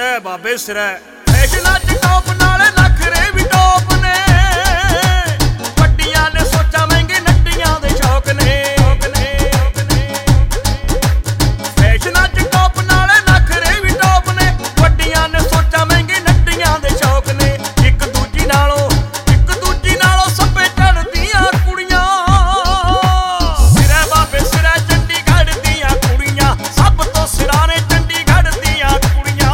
ਸਿਰੇ ਬਾਬੇ ਸਿਰੇ ਫੈਸ਼ਨਾਂ ਚ ਟੌਪ ਨਾਲੇ ਨਖਰੇ ਵੀ ਟੌਪ ਨੇ ਵੱਡੀਆਂ ਨੇ ਸੋਚਾਂ ਮਹਿੰਗੇ ਨੱਟੀਆਂ ਦੇ ਸ਼ੌਕ ਨੇ ਫੈਸ਼ਨਾਂ ਚ ਟੌਪ ਨਾਲੇ ਨਖਰੇ ਵੀ ਟੌਪ ਨੇ ਵੱਡੀਆਂ ਨੇ ਸੋਚਾਂ ਮਹਿੰਗੇ ਨੱਟੀਆਂ ਦੇ ਸ਼ੌਕ ਨੇ ਇੱਕ ਦੂਜੀ ਨਾਲੋਂ ਸੱਪੇ ਚੜ੍ਹਦੀਆਂ ਕੁੜੀਆਂ ਸਿਰੇ ਬਾਬੇ ਸਿਰੇ ਚੰਡੀਗੜ੍ਹ ਦੀਆਂ ਕੁੜੀਆਂ ਸਭ ਤੋਂ ਸਿਰਾਂ ਨੇ ਚੰਡੀਗੜ੍ਹ ਦੀਆਂ ਕੁੜੀਆਂ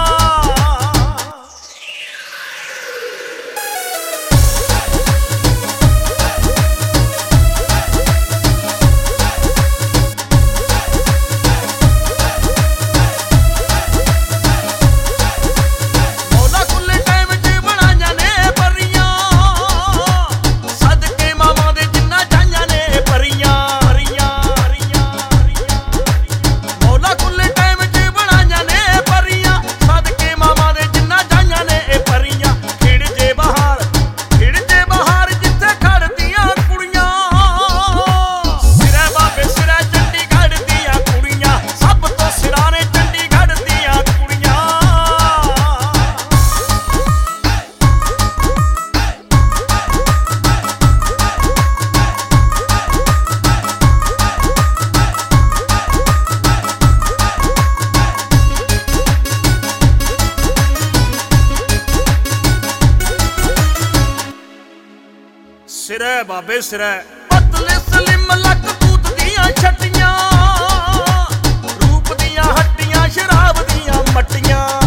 ਮੌਲਾ ਖੁੱਲੇ ਟਾਈਮ 'ਚ ਬਣਾਈਆਂ ਨੇ ਪਰੀਆਂ ਸਦਕੇ ਮਾਵਾਂ ਦੇ ਜਿੰਨਾ ਜਾਈਆਂ ਨੇ ਪਰੀਆਂ ਮੌਲਾ ਖੁੱਲੇ ਟਾਈਮ 'ਚ ਬਣਾਈਆਂ ਨੇ ਪਰੀਆਂ ਸਦਕੇ ਮਾਵਾਂ ਦੇ ਜਿੰਨਾ ਜਾਈਆਂ ਨੇ ਇਹ ਪਰੀਆਂ ਖਿੜ ਜੇ ਬਹਾਰ ਜਿੱਥੇ ਖੜਦੀਆਂ ਕੁੜੀਆਂ ਸਿਰੇ ਬਾਬੇ ਸਿਰੇ ਚੰਡੀਗੜ੍ਹ ਦੀਆਂ ਕੁੜੀਆਂ ਸਭ ਤੋਂ ਸਿਰਾਂ ਨੇ ਚੰਡੀਗੜ੍ਹ ਦੀਆਂ ਕੁੜੀਆਂ ਸਿਰੇ ਬਾਬੇ ਸਿਰੇ ਪਤਲੇ ਸਲਿਮ ਲੱਕ ਤੂਤ ਦੀਆਂ ਛੱਟੀਆਂ ਰੂਪ ਦੀਆਂ ਹੱਟੀਆਂ ਸ਼ਰਾਬ ਦੀਆਂ ਮੱਟੀਆਂ